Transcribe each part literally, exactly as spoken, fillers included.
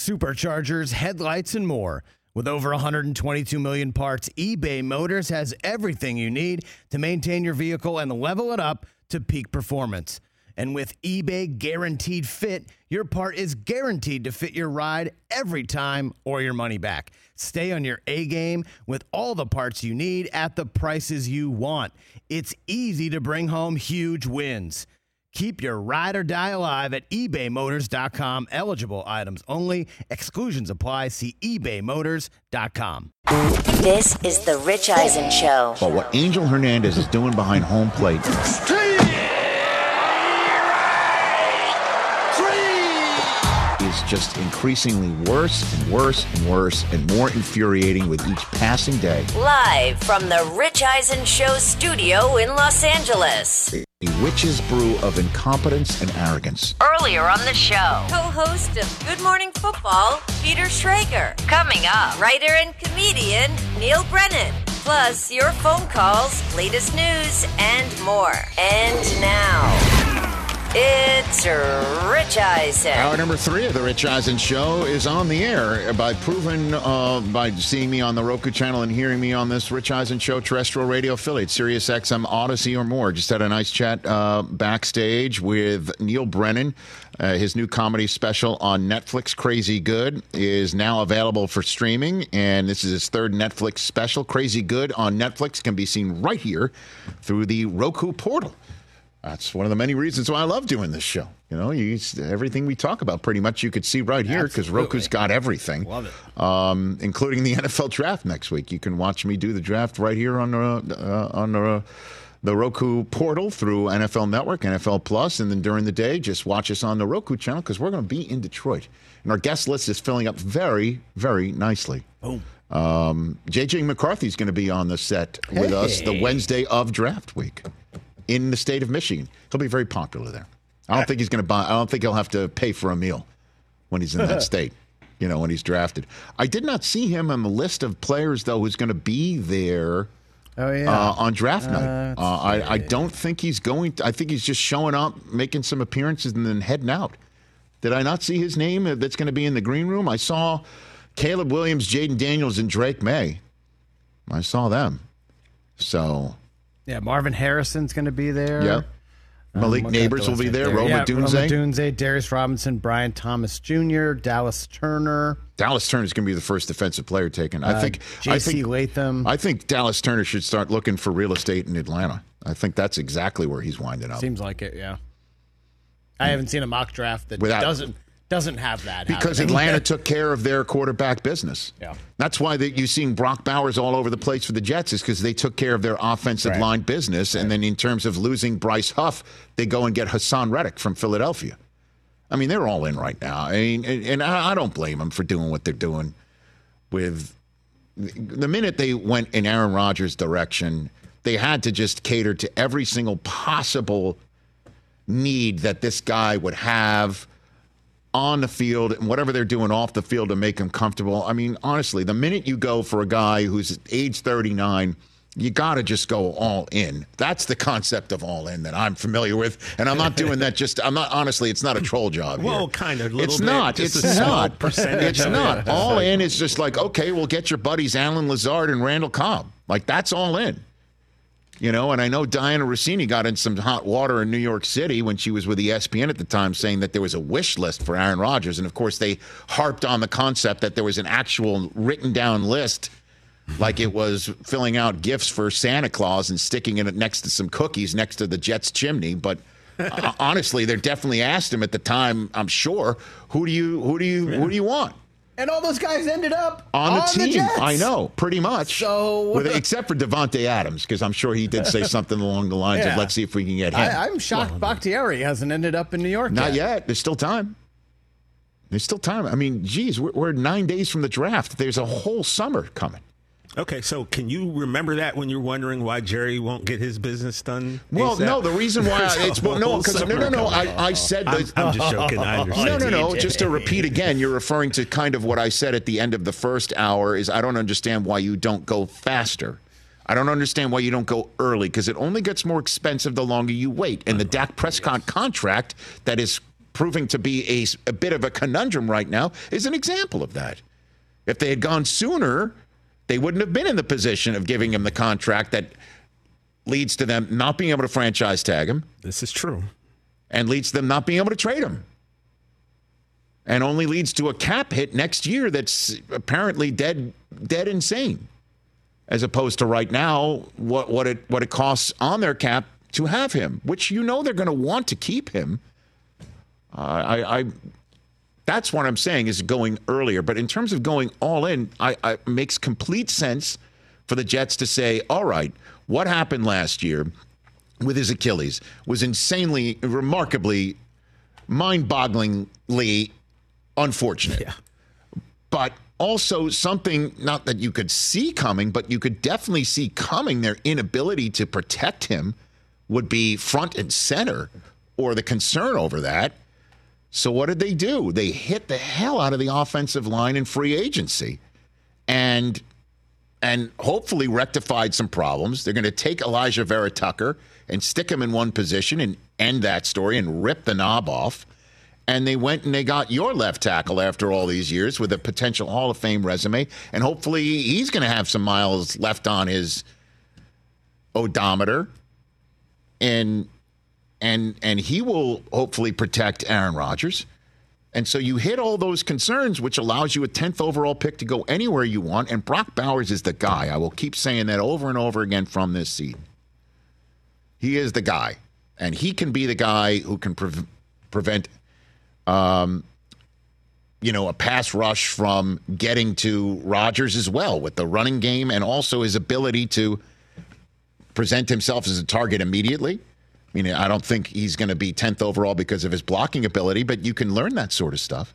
superchargers, headlights, and more. With over one hundred twenty-two million parts, eBay Motors has everything you need to maintain your vehicle and level it up to peak performance. And with eBay Guaranteed Fit, your part is guaranteed to fit your ride every time or your money back. Stay on your A-game with all the parts you need at the prices you want. It's easy to bring home huge wins. Keep your ride or die alive at ebay motors dot com. Eligible items only. Exclusions apply. See ebay motors dot com. This is the Rich Eisen Show. But what Angel Hernandez is doing behind home plate is just increasingly worse and worse and worse and more infuriating with each passing day. Live from the Rich Eisen Show studio in Los Angeles. A witch's brew of incompetence and arrogance. Earlier on the show, co-host of Good Morning Football, Peter Schrager. Coming up, writer and comedian Neil Brennan. Plus, your phone calls, latest news, and more. And now, it's Rich Eisen. Hour number three of the Rich Eisen Show is on the air by proven uh, by seeing me on the Roku channel and hearing me on this Rich Eisen Show terrestrial radio affiliate, Sirius X M, Odyssey, or more. Just had a nice chat uh, backstage with Neil Brennan. Uh, his new comedy special on Netflix, Crazy Good, is now available for streaming, and this is his third Netflix special. Crazy Good on Netflix can be seen right here through the Roku portal. That's one of the many reasons why I love doing this show. You know, you, everything we talk about pretty much you could see right here because Roku's got everything. Love it. Um, including the N F L draft next week. You can watch me do the draft right here on the, uh, on the, the Roku portal through N F L Network, N F L Plus, and then during the day, just watch us on the Roku channel because we're going to be in Detroit. And our guest list is filling up very, very nicely. Boom. Um, J J McCarthy is going to be on the set hey. with us the Wednesday of draft week. In the state of Michigan. He'll be very popular there. I don't think he's going to buy, I don't think he'll have to pay for a meal when he's in that state, you know, when he's drafted. I did not see him on the list of players, though, who's going to be there oh, yeah. uh, on draft night. Uh, uh, I, I don't think he's going to, I think he's just showing up, making some appearances, and then heading out. Did I not see his name that's going to be in the green room? I saw Caleb Williams, Jaden Daniels, and Drake May. I saw them. So... Yeah, Marvin Harrison's going to be there. Yeah. Malik um, Neighbors will be there. there. Roma yeah, Dunze. Roma Dunze, Darius Robinson, Brian Thomas Junior, Dallas Turner. Dallas Turner is going to be the first defensive player taken. I uh, think J C Latham. I think Dallas Turner should start looking for real estate in Atlanta. I think that's exactly where he's winding up. Seems like it, yeah. I haven't seen a mock draft that Without, doesn't doesn't have that. Because happening. Atlanta took care of their quarterback business. Yeah. That's why that you've seen Brock Bowers all over the place for the Jets is because they took care of their offensive right. line business. Right. And then in terms of losing Bryce Huff, they go and get Hassan Reddick from Philadelphia. I mean, they're all in right now. I mean, and I don't blame them for doing what they're doing with the minute they went in Aaron Rodgers' direction, they had to just cater to every single possible need that this guy would have on the field and whatever they're doing off the field to make him comfortable. I mean, honestly, the minute you go for a guy who's age thirty-nine, you got to just go all in. That's the concept of all in that I'm familiar with. And I'm not doing that just, I'm not, honestly, it's not a troll job here. Well, kind of. It's bit, not. It's not. It's not. All in is just like, okay, we'll get your buddies Alan Lazard and Randall Cobb. Like, that's all in. You know, and I know Diana Rossini got in some hot water in New York City when she was with E S P N at the time saying that there was a wish list for Aaron Rodgers. And, of course, they harped on the concept that there was an actual written down list like it was filling out gifts for Santa Claus and sticking it next to some cookies next to the Jets chimney. But uh, honestly, they definitely asked him at the time, I'm sure, who do you who do you, yeah. who do you want? And all those guys ended up on the on team. The Jets. I know, pretty much. So, With, except for Devontae Adams, because I'm sure he did say something along the lines yeah. of, "Let's see if we can get him." I, I'm shocked well, Bakhtiari hasn't ended up in New York. Not yet. yet. There's still time. There's still time. I mean, geez, we're, we're nine days from the draft. There's a whole summer coming. Okay, so can you remember that when you're wondering why Jerry won't get his business done? Well, ASAP? no, the reason why I, it's well, no, because no, no, no, I, I said that. I'm, I'm just joking. I understand. No, no, no. Just to repeat again, you're referring to kind of what I said at the end of the first hour. Is I don't understand why you don't go faster. I don't understand why you don't go early because it only gets more expensive the longer you wait. And the Dak Prescott contract that is proving to be a, a bit of a conundrum right now, is an example of that. If they had gone sooner, they wouldn't have been in the position of giving him the contract that leads to them not being able to franchise tag him. This is true. And leads to them not being able to trade him. And only leads to a cap hit next year that's apparently dead dead insane. As opposed to right now, what, what it what it costs on their cap to have him, which you know they're going to want to keep him. Uh, I, I that's what I'm saying is going earlier. But in terms of going all in, I, I it makes complete sense for the Jets to say, all right, what happened last year with his Achilles was insanely, remarkably, mind-bogglingly unfortunate. Yeah. But also something, not that you could see coming, but you could definitely see coming, their inability to protect him would be front and center, or the concern over that. So what did they do? They hit the hell out of the offensive line in free agency and and hopefully rectified some problems. They're going to take Elijah Vera Tucker and stick him in one position and end that story and rip the knob off. And they went and they got your left tackle after all these years with a potential Hall of Fame resume. And hopefully he's going to have some miles left on his odometer. And and and he will hopefully protect Aaron Rodgers. And so you hit all those concerns, which allows you a tenth overall pick to go anywhere you want. And Brock Bowers is the guy. I will keep saying that over and over again from this seat. He is the guy. And he can be the guy who can pre- prevent Um, you know, a pass rush from getting to Rodgers as well with the running game and also his ability to present himself as a target immediately. I mean, I don't think he's going to be tenth overall because of his blocking ability, but you can learn that sort of stuff.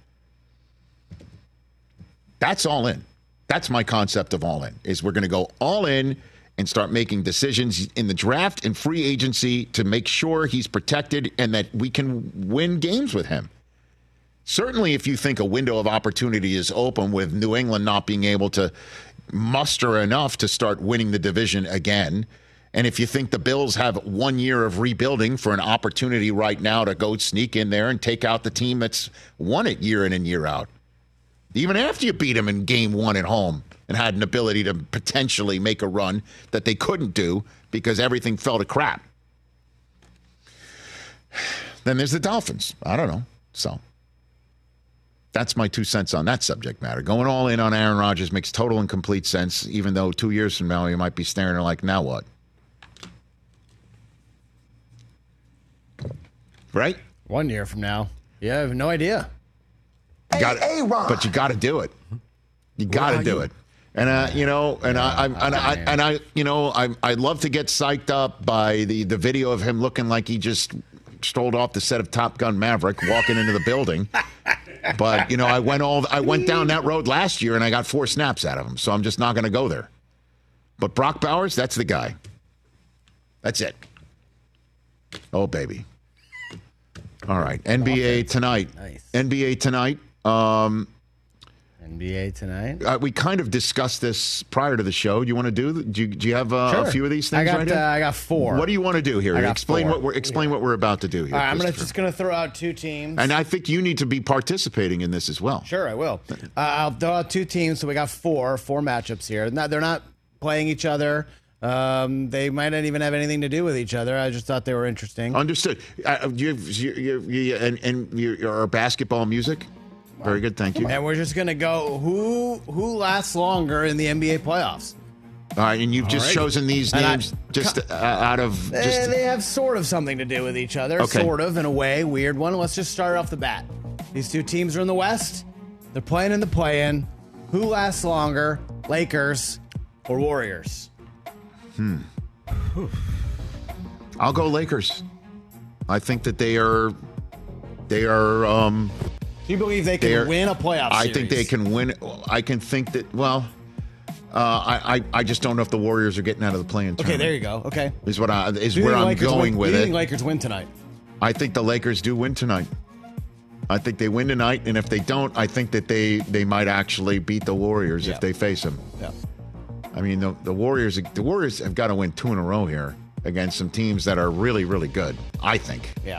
That's all in. That's my concept of all in, is we're going to go all in and start making decisions in the draft and free agency to make sure he's protected and that we can win games with him. Certainly, if you think a window of opportunity is open with New England not being able to muster enough to start winning the division again, and if you think the Bills have one year of rebuilding for an opportunity right now to go sneak in there and take out the team that's won it year in and year out, even after you beat them in game one at home and had an ability to potentially make a run that they couldn't do because everything fell to crap. Then there's the Dolphins. I don't know. So that's my two cents on that subject matter. Going all in on Aaron Rodgers makes total and complete sense, even though two years from now you might be staring at like, now what? Right? One year from now. Yeah, I have no idea. You got it, but you got to do it. You got to do it. And uh, you know, and yeah, I, I and I and I, you know, I I'd love to get psyched up by the the video of him looking like he just strolled off the set of Top Gun Maverick, walking into the building. But you know, I went all I went down that road last year, and I got four snaps out of him. So I'm just not going to go there. But Brock Bowers, that's the guy. That's it. Oh baby. All right, N B A tonight. Nice. N B A tonight. Um, N B A tonight. Uh, we kind of discussed this prior to the show. Do you want to do? Do you, do you have uh, sure. a few of these things I got, right here? Uh, I got four. What do you want to do here? I got explain four. what we're explain yeah. what we're about to do here. All right, I'm gonna, just going to throw out two teams, and I think you need to be participating in this as well. Sure, I will. Uh, I'll throw out two teams. So we got four, four matchups here. Not, they're not playing each other. Um, they might not even have anything to do with each other. I just thought they were interesting. Understood. Uh, you, you, you, you, and and your basketball music. Very good, thank you. And we're just gonna go who who lasts longer in the N B A playoffs. All right, and you've just Alrighty. chosen these names I, just uh, out of. Just, they, they have sort of something to do with each other, okay. sort of in a way, weird one. Let's just start off the bat. These two teams are in the West. They're playing in the play-in. Who lasts longer, Lakers or Warriors? Hmm. I'll go Lakers. I think that they are. They are. Um, Do you believe they can win a playoff I series? think they can win. I can think that, well, uh, I, I I just don't know if the Warriors are getting out of the play-in Okay, tournament. there you go. Okay. Is what I is Do you where think I'm Lakers going win, with do you it. think Lakers win tonight? I think the Lakers do win tonight. I think they win tonight, and if they don't, I think that they, they might actually beat the Warriors Yeah. if they face them. Yeah. I mean, the, the Warriors the Warriors have got to win two in a row here against some teams that are really, really good, I think. Yeah.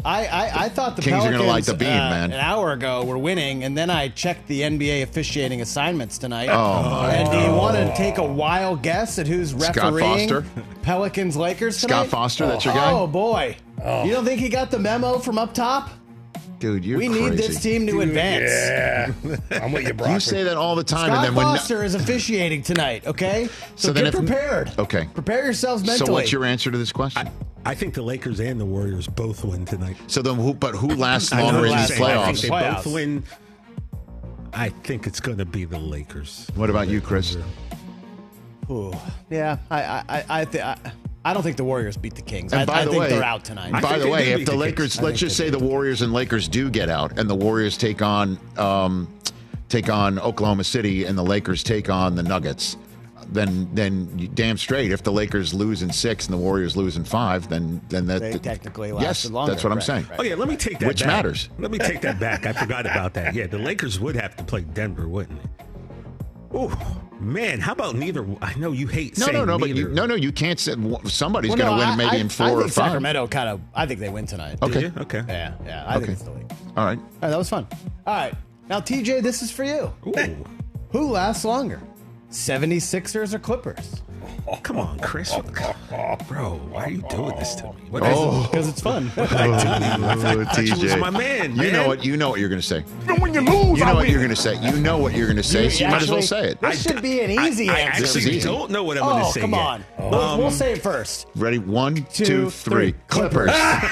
I, I, I thought the Kings are Pelicans gonna light the beam, uh, man. an hour ago were winning, and then I checked the N B A officiating assignments tonight. Oh, my and do you God. want to take a wild guess at who's refereeing Foster? Pelicans Lakers tonight? Scott Foster, that's your guy? Oh boy, you don't think he got the memo from up top? Dude, you're we crazy. need this team to advance. Yeah, I'm with you, Brock. You say that all the time, Scott and then when Foster is officiating tonight. Okay, so, So then get if- prepared. Okay. prepare yourselves mentally. So what's your answer to this question? I, I think the Lakers and the Warriors both win tonight. so then, who? But who lasts I know longer what in you're these saying. I think playoffs? they Playoffs. both win. I think it's going to be the Lakers. What about you, Chris? Ooh, yeah, I I I I, th- I I don't think the Warriors beat the Kings. And I, by I the think way, they're out tonight. I By think the they way, do if beat the the Lakers, Kings. let's just say the Warriors and Lakers do get out, and the Warriors take on um, take on Oklahoma City, and the Lakers take on the Nuggets, then then you, damn straight, if the Lakers lose in six and the Warriors lose in five, then then that They technically yes, lasted longer. that's what I'm Right, saying. right. Oh yeah, let me take that. Which back. matters. Let me take that back. I forgot about that. Yeah, the Lakers would have to play Denver, wouldn't it? Oh man, how about neither? I know you hate No, saying no, no, but neither. you, no, no, you can't say somebody's Well, going to no, win I- maybe I- in four I or think five. Sacramento kind of. I think they win tonight. Okay. Do you? Okay. Yeah, yeah. I Okay. think it's the league. All right. All right, that was fun. All right, now T J, this is for you. Ooh. Who lasts longer, seventy-sixers or Clippers? Come on, Chris. Bro, why are you doing this to me? What Oh. Because it's fun. I thought you was my man, You man. know what? You know what you're going to say. Even when you lose, You I know what win. you're going to say. You know what you're going to say. So you might as well Actually, say it. This should be an easy I, I answer. This is actually easy. don't know what I'm going to Oh, say come yet. on. We'll, we'll say it first. Ready? One, Two, two, three. three. Clippers.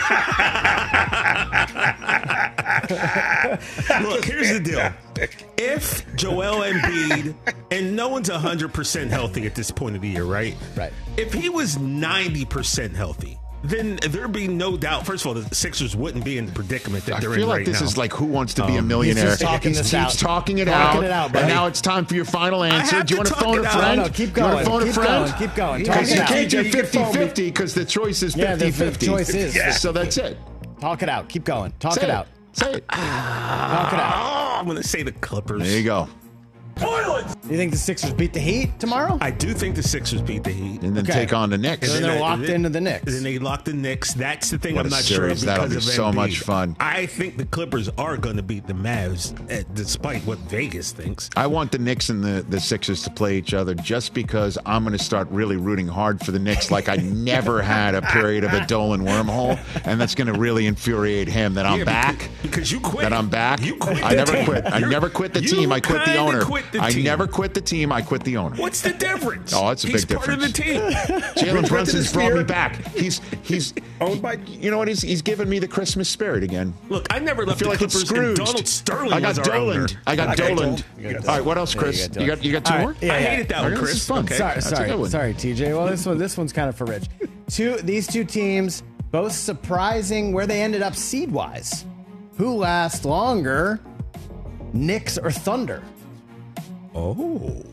Look, here's the deal. If Joel Embiid, and no one's one hundred percent healthy at this point of the year, right? Right. If he was ninety percent healthy, then there'd be no doubt. First of all, the Sixers wouldn't be in the predicament that I they're feel in like right this now. is like Who Wants to Be a Millionaire. he's just talking He this keeps out. talking it Talking out. it out, and buddy. now it's time for your final answer. have Do you to want to talk phone it a out. friend? No, no, keep You wanna going. phone a Keep friend? going. Keep going. Because Talk you it out. can't do You can phone me. fifty-fifty because the choice is Yeah, the- the fifty-fifty. choice is. Yeah. So that's it. Talk it out. Keep going. Talk Say it out. Say it. Talk it out. Oh, I'm going to say the Clippers. There you go. You think the Sixers beat the Heat tomorrow? I do think the Sixers beat the Heat. And then Okay. take on the Knicks. And then they're locked into the Knicks. Then they locked the Knicks. That's the thing What I'm a not sure of series. That'll because be of so Embiid. much fun. I think the Clippers are going to beat the Mavs, eh, despite what Vegas thinks. I want the Knicks and the, the Sixers to play each other just because I'm going to start really rooting hard for the Knicks like I never had a period of a Dolan wormhole. And that's going to really infuriate him that I'm Yeah, back. Because, because you quit. That I'm back. You quit I the never team. quit. I You're- never quit the you team. I quit the kinda owner. quit the I team. never quit the team. I quit the owner. What's the difference? Oh, it's a He's big part of the team. Jalen Brunson's brought me back. He's he's Owned by- you know what? He's he's given me the Christmas spirit again. Look, I never I left feel the like it's Clippers, and Scrooged. Donald Sterling I got was our owner. Dolan. I got I got Dolan. Dolan. All right, what else, Chris? Yeah, You got you got two All right, more? yeah, I yeah. hated that one, Okay, this Chris. is fun. Okay. Sorry, That's a good sorry, one. sorry, T J. Well, this one, this one's kind of for Rich. Two, these two teams, both surprising where they ended up seed wise. Who lasts longer, Knicks or Thunder? Oh.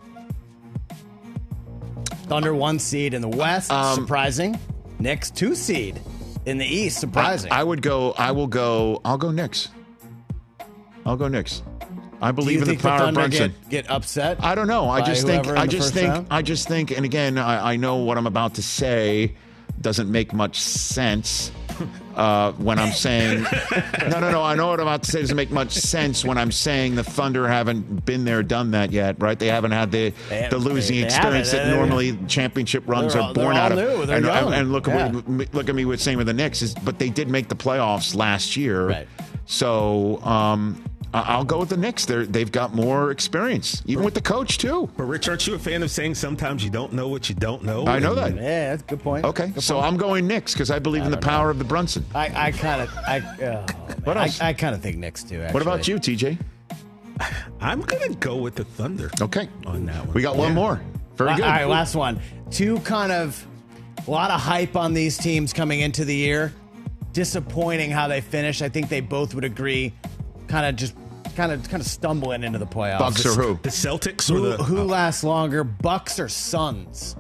Thunder one seed in the West, Um, surprising. Knicks two seed in the East, surprising. I, I would go. I will go. I'll go Knicks. I'll go Knicks. I Do believe you in the think the power of Thunder Brunson. get, get upset? I don't know. I by just think. whoever in I the just first think. round? I just think. And again, I, I know what I'm about to say doesn't make much sense uh, when I'm saying. no, no, no. I know what I'm about to say doesn't make much sense when I'm saying the Thunder haven't been there, done that yet, right? They haven't had the They haven't- the losing they- they experience haven't. that They're- normally championship runs they're are all- born they're out all of. new. They're and, young. and look, Yeah. at what, look at me with saying with the Knicks is, but they did make the playoffs last year. Right. So um, I- I'll go with the Knicks. They're, they've got more experience, even with the coach too. But Rich, aren't you a fan of saying sometimes you don't know what you don't know? I know And- that. Yeah, that's a good point. Okay, Good so point. I'm going Knicks because I believe in the don't power of the Brunson. I, I kind of, I, uh, What I, else? I kind of think Knicks too. Actually. What about you, T J? I'm going to go with the Thunder Okay, on that one. we got one Yeah. more. Very All good. right, last one. Two kind of, a lot of hype on these teams coming into the year. Disappointing how they finish. I think they both would agree. Kind of just, kind of, kind of stumbling into the playoffs. Bucks or who? The Celtics or Who, the. who lasts longer, Bucks or Suns?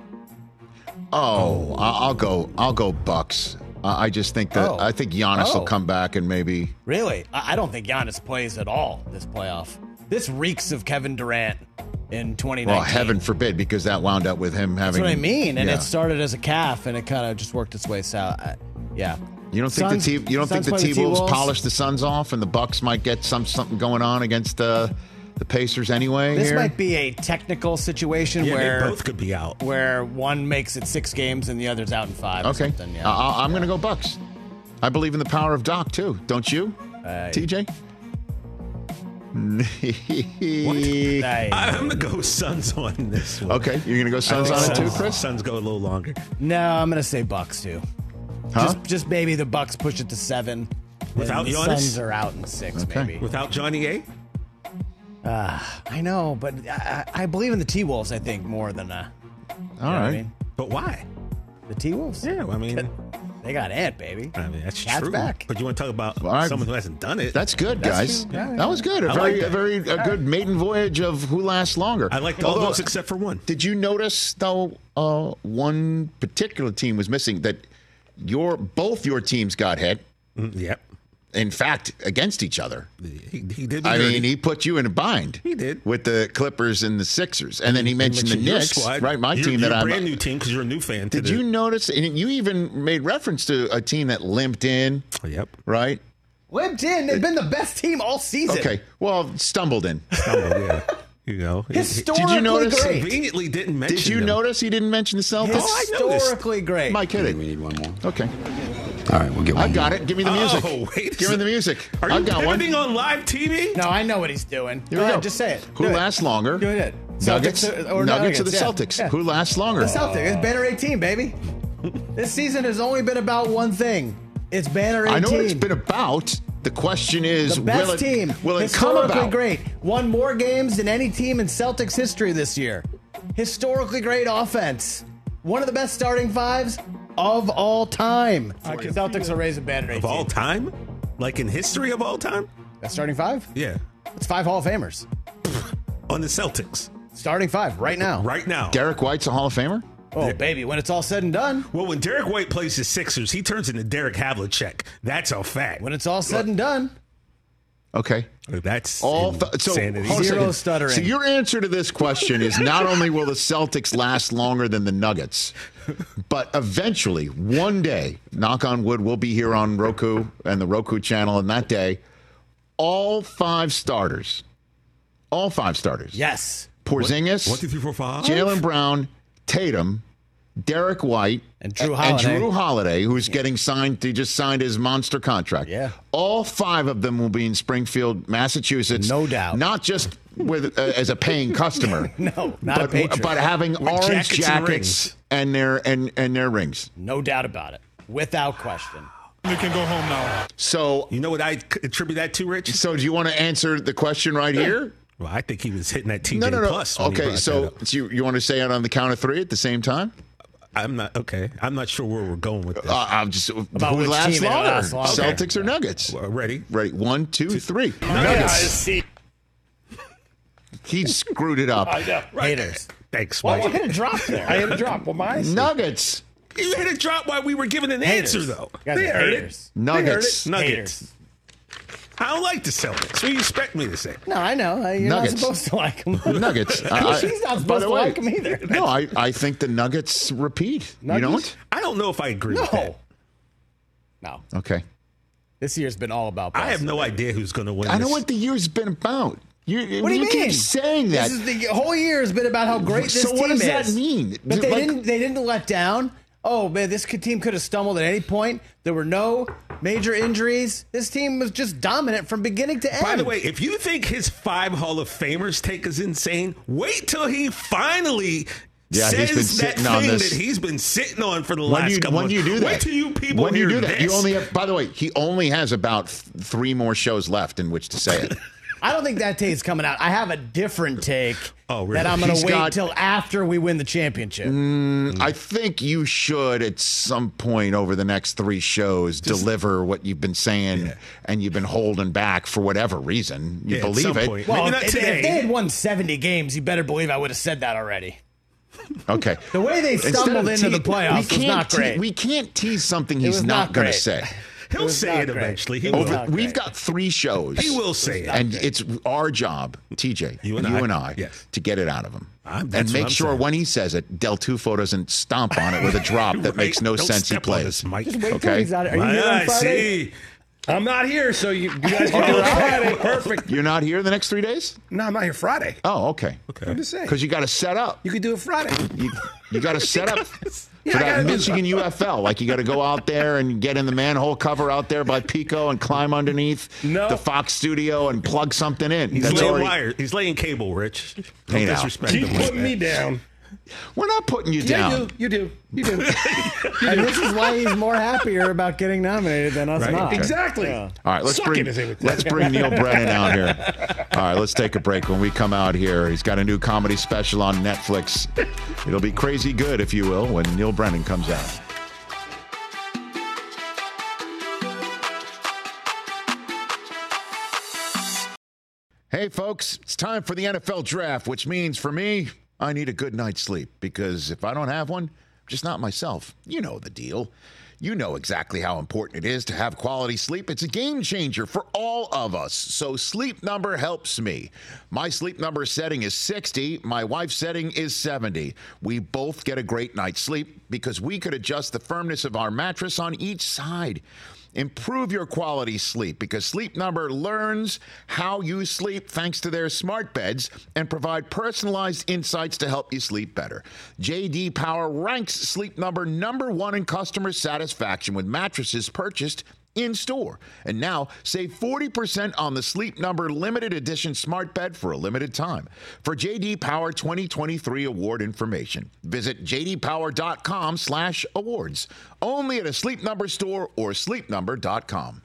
Oh, I- I'll go. I'll go Bucks. Uh, I just think that Oh. I think Giannis Oh. will come back and maybe. Really? I I don't think Giannis plays at all this playoff. This reeks of Kevin Durant in twenty nineteen. Well, heaven forbid, because that wound up with him having. That's what I mean. And yeah. it started as a calf, and it kind of just worked its way south. I, yeah. You don't think Suns- the T you don't Suns think the play the T-Wolves T-Wolves. polish the Suns off, and the Bucks might get some something going on against uh, the Pacers anyway? This here? might be a technical situation Yeah, where they both could be out. where one makes it six games and the other's out in five. Or Okay, something, yeah. uh, I'm going to go Bucks. I believe in the power of Doc too. Don't you, Uh, T J? I- I'm going to go Suns on this one. Okay, you're going to go Suns I on think it so. too, Chris? Suns go a little longer. No, I'm gonna say Bucks too. Huh? Just, just maybe the Bucks push it to seven. Without and the Giannis? Suns are out in six, Okay. maybe. Without Johnny A? I know, but I, I I believe in the T Wolves. I think more than uh. All you know what right. I mean? But why? The T Wolves. Yeah, I mean, They got Ant, baby. I mean that's Cat's true. back. But you want to talk about Well, I- someone who hasn't done it? That's good, guys. true. Yeah, yeah. That was good. A I very, like a that. very, a good maiden voyage of who lasts longer. I liked all Although, those except for one. Did you notice though? Uh, one particular team was missing. That your both your teams got hit. Mm, Yep. In fact, against each other. He, he did. me I dirty. mean, he put you in a bind. He did. With the Clippers and the Sixers, and then he mentioned the your Knicks, squad. right? My Your- team that your I'm. brand new team because you're a new fan. to Did the- you notice? And you even made reference to a team that limped in, Yep. right? Limped in. They've been the best team all season. Okay, well, stumbled in. Stumbled, yeah. You know. Historically Did you notice- great. Conveniently didn't mention. Did you them. notice he didn't mention the Celtics? Oh, I noticed. Historically great. Am I kidding? We need one more. Okay, All right, we'll get one I've got more. it. Give me the music. Oh, wait. a Give me sec. the music. Are you I've got one. pivoting on live T V? No, I know what he's doing. Here Go we ahead, go. just say it. Who Do it. lasts longer? Do it. Nuggets, Celtics or Nuggets, or the yeah. Celtics? Yeah. Who lasts longer? The Celtics. It's banner eighteen, baby. This season has only been about one thing. It's banner eighteen. I know what it's been about. The question is, the best will it, team. will it come Historically about? great. Won more games than any team in Celtics history this year. Historically great offense. One of the best starting fives of all time. Celtics are raising banner eighteen. Of all time? Like in history of all time? That's starting five? Yeah. It's five Hall of Famers. On the Celtics. Starting five right now. Right now. Derek White's a Hall of Famer? Oh, baby, when it's all said and done. Well, when Derek White plays the Sixers, he turns into Derek Havlicek. That's a fact. When it's all said and done. Okay. That's All th- so, insanity. hold on a Zero second. stuttering. So your answer to this question is not only will the Celtics last longer than the Nuggets, but eventually, one day, knock on wood, we'll be here on Roku and the Roku channel, and that day, all five starters, all five starters, Yes. Porzingis, One, two, three, four, five. Jalen Brown, Tatum, Derek White, And Drew and Holiday. Drew Holiday, who's getting signed. He just signed his monster contract. Yeah. All five of them will be in Springfield, Massachusetts. No doubt. Not just with uh, as a paying customer. No, not a but, patron. but having orange jackets jackets, and rings. and their and and their rings. No doubt about it. Without question. We can go home now. So, You know what I attribute that to, Rich? so do you want to answer the question right here? Well, I think he was hitting that T J No, no, no. plus. when he Okay, brought so, that up. so you, you want to say it on the count of three at the same time? I'm not okay. I'm not sure where we're going with this. Uh, I'm just About who which lasts team it longer, lasts longer. Celtics or Nuggets? Well, ready? Ready? One, two, three. Nuggets. He screwed it up. I know. Haters. Thanks, Well, Mike. you hit a drop there. I hit a drop. Well, my Nuggets. You hit a drop while we were giving an Haters. answer, though. You guys They are heard haters. it. Nuggets. They heard it. Haters. Nuggets. I don't like the Celtics. What do you expect me to say? No, I know. Uh, You're Nuggets. not supposed to like them. Nuggets. I- I- She's not by supposed the to way, like them either. No, I, I think the Nuggets repeat. You Nuggets? don't? I don't know if I agree with No. that. No. Okay. This year's been all about I have Boston. no idea who's going to win I know this. what the year's been about. You, What do you, you mean? keep saying that. This is the whole year has been about how great this So team what does is. that mean? But they Like- didn't. They didn't let down. Oh man, this team could have stumbled at any point. There were no major injuries. This team was just dominant from beginning to end. By the way, if you think his five Hall of Famers take is insane, wait till he finally Yeah, he's says been that sitting thing on this. that he's been sitting on for the when last you, couple when months. you do that, Wait till you people when you hear do that, this. you only have. By the way, he only has about th- three more shows left in which to say it. I don't think that take's coming out. I have a different take Oh, really? that I'm going He's to wait got- till after we win the championship. I think you should, at some point over the next three shows, deliver what you've been saying Yeah. and you've been holding back for whatever reason. You Yeah, at believe some it. point. Well, Maybe not if, today. if they had won seventy games, you better believe I would have said that already. Okay. The way they Instead stumbled of into te- the playoffs we was can't not te- great. we can't tease something It he's was not, not going to great. say. He'll was say not it great. eventually. He It was will. not We've great. got three shows. He will say it. And it's our job, T J, You and I. Yes. to get it out of him. I'm- that's and what make I'm sure saying. when he says it, Del Tufo doesn't stomp on it with a drop that Right? makes no Don't sense he step on plays. this, Mike. Just wait till Okay. he's out. Are you here I on Friday? see. I'm not here, so you, you guys can do it Friday. Perfect. You're not here the next three days? No, I'm not here Friday. Oh, okay. I'm just saying. Because you got to set up. You could do it Friday. You, you got to set up Yeah, for I that gotta do Michigan U F L. Like you got to go out there and get in the manhole cover out there by Pico and climb underneath No. the Fox studio and plug something in. He's That's laying already- wire. He's laying cable, Rich. Hey, Don't now. disrespect Keep him like putting me that. down. We're not putting you Yeah, down. you do. You do. You do. And this is why he's more happier about getting nominated than us Right. not. Exactly. Yeah. All right, let's Suck bring it, as they would say. let's bring Neil Brennan out here. All right, let's take a break. When we come out here, he's got a new comedy special on Netflix. It'll be crazy good, if you will, when Neil Brennan comes out. Hey, folks, it's time for the N F L draft, which means for me, I need a good night's sleep because if I don't have one, I'm just not myself. You know the deal. You know exactly how important it is to have quality sleep. It's a game changer for all of us. So Sleep Number helps me. My Sleep Number setting is sixty. My wife's setting is seventy. We both get a great night's sleep because we could adjust the firmness of our mattress on each side. Improve your quality sleep because Sleep Number learns how you sleep thanks to their smart beds and provide personalized insights to help you sleep better. J D Power ranks Sleep Number number one in customer satisfaction with mattresses purchased in store. And now save forty percent on the Sleep Number limited edition smart bed for a limited time. For J D Power twenty twenty-three award information, visit j d power dot com slash awards. Only at a Sleep Number store or sleep number dot com.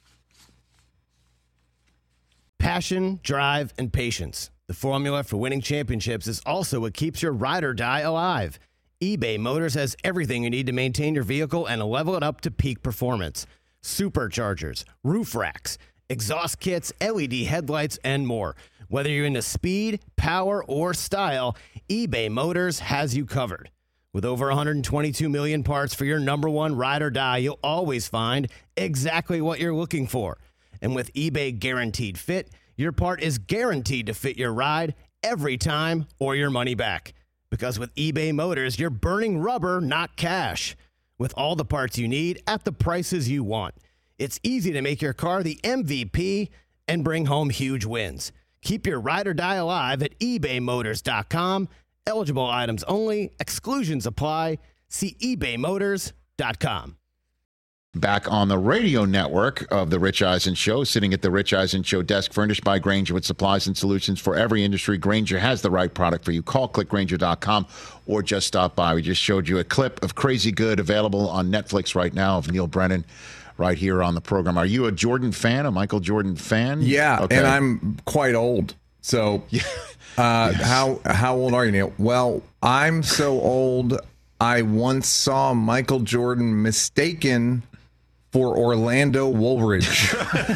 Passion, drive, and patience. The formula for winning championships is also what keeps your ride or die alive. eBay Motors has everything you need to maintain your vehicle and level it up to peak performance. Superchargers, roof racks, exhaust kits, L E D headlights, and more. Whether you're into speed, power, or style, eBay Motors has you covered. With over one hundred twenty-two million parts for your number one ride or die, you'll always find exactly what you're looking for. And with eBay Guaranteed Fit, your part is guaranteed to fit your ride every time or your money back. Because with eBay Motors, you're burning rubber, not cash. With all the parts you need at the prices you want. It's easy to make your car the M V P and bring home huge wins. Keep your ride or die alive at ebay motors dot com. Eligible items only. Exclusions apply. See ebay motors dot com. Back on the radio network of The Rich Eisen Show, sitting at the Rich Eisen Show desk, furnished by Grainger with supplies and solutions for every industry. Grainger has the right product for you. Call click grainger dot com or just stop by. We just showed you a clip of Crazy Good available on Netflix right now of Neil Brennan right here on the program. Are you a Jordan fan, a Michael Jordan fan? Yeah, Okay. and I'm quite old. So, uh, Yes. how how old are you, Neil? Well, I'm so old. I once saw Michael Jordan mistaken for Orlando Woolridge.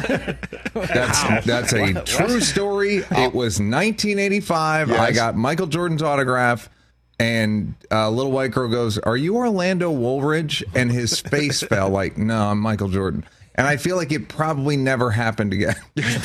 that's that's a true story. It was nineteen eighty-five. I Yes. got Michael Jordan's autograph, and a little white girl goes, "Are you Orlando Woolridge?" And his face fell like, "No, I'm Michael Jordan." And I feel like it probably never happened again.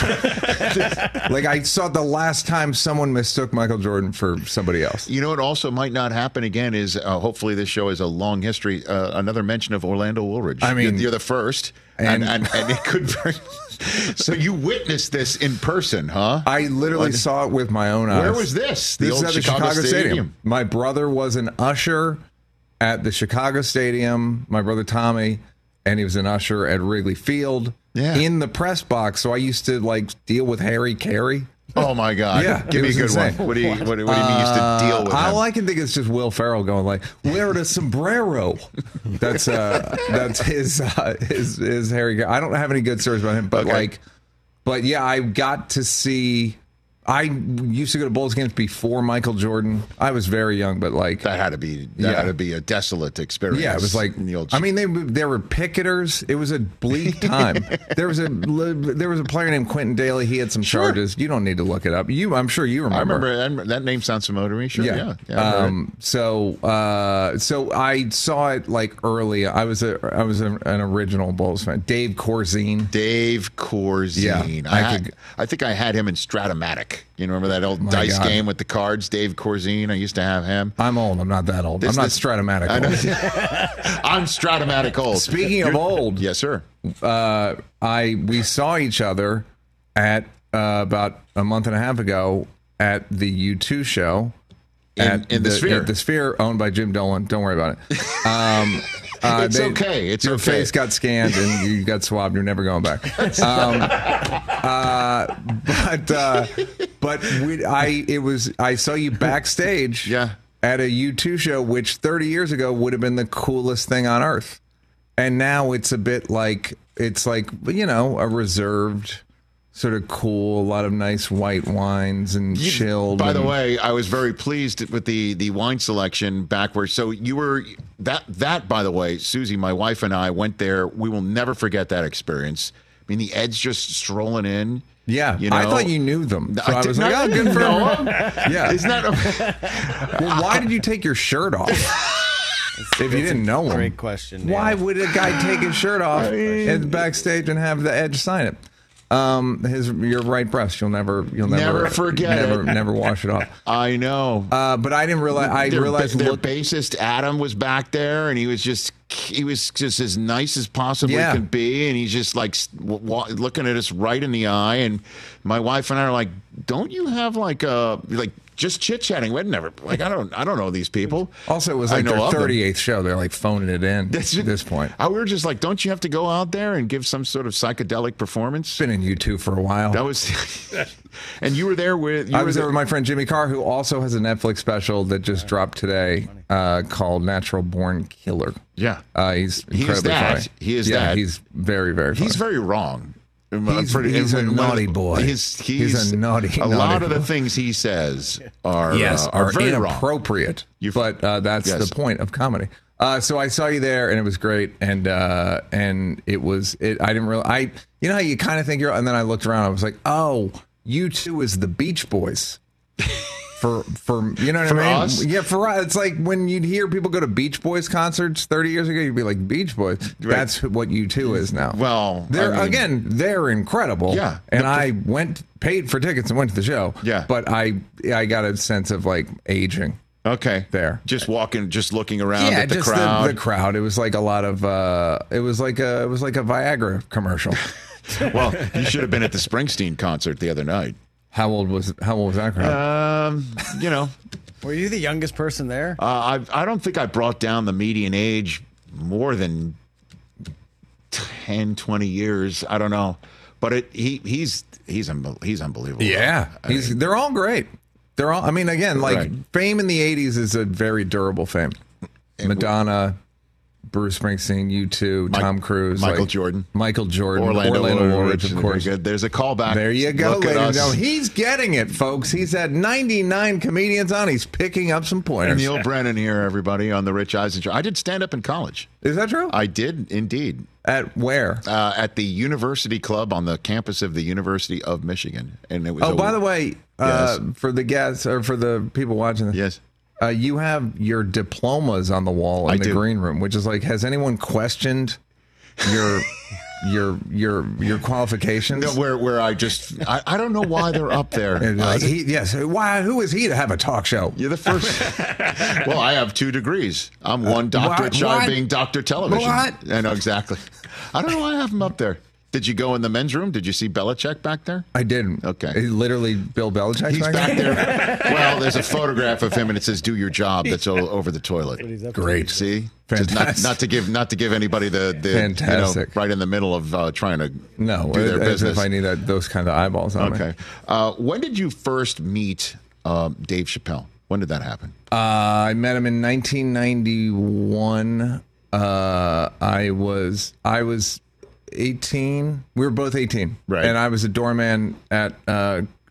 Like I saw the last time someone mistook Michael Jordan for somebody else. You know what also might not happen again is uh, hopefully this show has a long history. Uh, another mention of Orlando Woolridge. I mean- you're, you're the first, and, And- and, and it could. So you witnessed this in person, huh? I literally On- saw it with my own eyes. Where was this? The This old is at the Chicago Chicago, Stadium. Stadium. My brother was an usher at the Chicago Stadium. My brother Tommy, and he was an usher at Wrigley Field. Yeah. In the press box. So I used to like deal with Harry Carey. Oh my God! Yeah, Give it me a was good insane. one. What do you What, do- what do you mean you used to deal with? Uh, him? all I can think is just Will Ferrell going like, "Wear the sombrero." That's uh, that's his uh, his his Harry. Carey. I don't have any good stories about him, but Okay. like, but yeah, I got to see I used to go to Bulls games before Michael Jordan. I was very young, but like That had to be that Yeah. had to be a desolate experience. yeah, it was like in the old I mean, they there were picketers. It was a bleak time. there was a there was a player named Quentin Daly. He had some charges. You don't need to look it up. You, I'm sure you remember. I remember that, that name sounds familiar to me. Sure, yeah. Yeah. yeah, I've heard it. um, so, uh, so I saw it like early. I was a, I was a, an original Bulls fan. Dave Corzine. Dave Corzine. Yeah, I, I had, could- I think I had him in Stratomatic. You remember that old My dice God. game with the cards? Dave Corzine. I used to have him. I'm old. I'm not that old. This- I'm not this- Stratomatic I know. old. I'm Stratomatic old. Speaking of old, Yes, sir. uh, I we saw each other at uh, about a month and a half ago at the U two show. In- at in the Sphere. at the Sphere, owned by Jim Dolan. Don't worry about it. Um, uh, It's okay. It's your okay. face got scanned and you got swabbed. You're never going back. Um, uh, but uh, but we, I it was I saw you backstage. Yeah. At a U two show, which thirty years ago would have been the coolest thing on earth, and now it's a bit like it's like you know a reserved. Sort of cool, a lot of nice white wines and chilled. By the and- way, I was very pleased with the the wine selection backwards. So you were that that by the way, Susie, my wife and I went there. We will never forget that experience. I mean, the Ed's just strolling in. yeah, you know, I thought you knew them, so I I, did was like, not "Oh, good for know him." him. Yeah, Isn't that well, why did you take your shirt off if you didn't know him? Great question. Why yeah. would a guy take his shirt off at backstage and have the Edge sign it? Um, his your right breast, you'll never, you'll never, Never forget never, it. never wash it off. I know. Uh, but I didn't realize. I their, realized. their Look, bassist Adam was back there, and he was just he was just as nice as possibly Yeah. could be, and he's just like w- w- looking at us right in the eye. And my wife and I are like, "Don't you have like a like just chit chatting? We'd never like I don't I don't know these people." also, it was I like know their of them. thirty-eighth show. They're like phoning it in at this point. I, we were just like, "Don't you have to go out there and give some sort of psychedelic performance?" Been in U two for a while. That was, and you were there with you I were was there there with my friend Jimmy Carr, who also has a Netflix special that just dropped today uh, called Natural Born Killer. Yeah. Uh, he's He is incredibly that. funny. He is yeah, that. he's very, very funny. He's very wrong. He's- Pretty- he's a one of the- naughty boy. He's, He's he's a naughty, A naughty lot of the boy. things he says are yes, uh, are, are very wrong. inappropriate. You've- but uh, that's yes. the point of comedy. Uh, so I saw you there, and it was great, and uh, and it was it. I didn't really. I you know how you kind of think you're, and then I looked around. I was like, oh, you two is the Beach Boys. For for you know what For I mean? us? Yeah, for us. It's like when you'd hear people go to Beach Boys concerts thirty years ago, you'd be like, Beach Boys. That's what U two is now. Well, they're I mean- again, they're incredible. Yeah. and The- I went paid for tickets and went to the show. Yeah. but I I got a sense of like aging. Okay, There. just walking, just looking around Yeah, at the just crowd. The, the crowd. It was like a lot of. Uh, it was like a. It was like a Viagra commercial. Well, you should have been at the Springsteen concert the other night. How old was How old was that crowd? Um, you know, Were you the youngest person there? uh, I I don't think I brought down the median age more than ten, twenty years. I don't know, but it he he's he's unbel- he's unbelievable. yeah, I he's. mean, They're all great. They're all. I mean, again, like Right. fame in the eighties is a very durable fame. Madonna, Bruce Springsteen, U two, Mike- Tom Cruise, Michael like, Jordan. Michael Jordan, Orlando, Orlando, Woolridge, Woolridge, of very course. good. There's a callback. There you go, Look at ladies and us. gentlemen. He's getting it, folks. He's had ninety-nine comedians on. He's picking up some And pointers. Neil Brennan here, everybody, on the Rich Eisen Show. I did stand up in college. Is that true? I did indeed. At where? Uh, at the University Club on the campus of the University of Michigan, and it was. Oh, a- by the way, uh, Yes. for the guests or for the people watching this, yes, uh, you have your diplomas on the wall in I the do. green room, which is like, has anyone questioned your your your your qualifications? no, where where I just I, I don't know why they're up there. And, Uh, like, he, yes. Why? Who is he to have a talk show? You're the first. Well, I have two degrees. I'm one doctorate what? shy What? of being Doctor Television. What? I know exactly. I don't know why I have him up there. Did you go in the men's room? Did you see Belichick back there? I didn't. Okay. He literally Bill Belichick. He's back there. Well, there's a photograph of him, and it says "Do your job." That's o- over the toilet. Great. See, Just not, Fantastic. not to give not to give anybody the, the Fantastic. You know, right in the middle of uh, trying to No, do their as business. if I need that, those kind of eyeballs on me. Okay. Uh, when did you first meet um, Dave Chappelle? When did that happen? Uh, I met him in nineteen ninety-one. Uh, I was I was eighteen. We were both eighteen, Right. And I was a doorman at uh,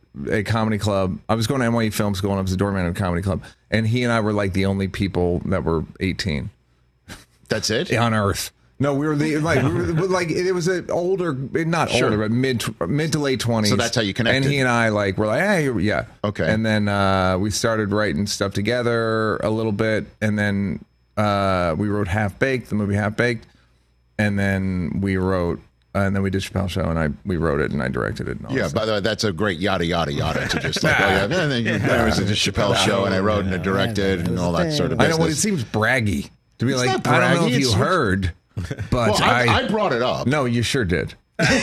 a comedy club. I was going to N Y U Film School, and I was a doorman at a comedy club. And he and I were like the only people that were eighteen. That's it? On Earth. No, we were the like we were like it was an older, not Sure. older, but mid mid to late twenties. So that's how you connected. And he and I like were like, hey, yeah, Okay. And then uh, we started writing stuff together a little bit, and then uh, we wrote Half Baked, the movie Half Baked, and then we wrote, uh, and then we did Chappelle Show, and I we wrote it and I directed it. And all Yeah, that by the way, that's a great yada, yada, yada to just like, oh, yeah, and then you- there was a Chappelle Show, and I wrote and I directed and all that sort of I business. know what it seems braggy to be It's like. not I don't know braggy, if you it's- heard, but Well, I, I, I brought it up. no, you sure did.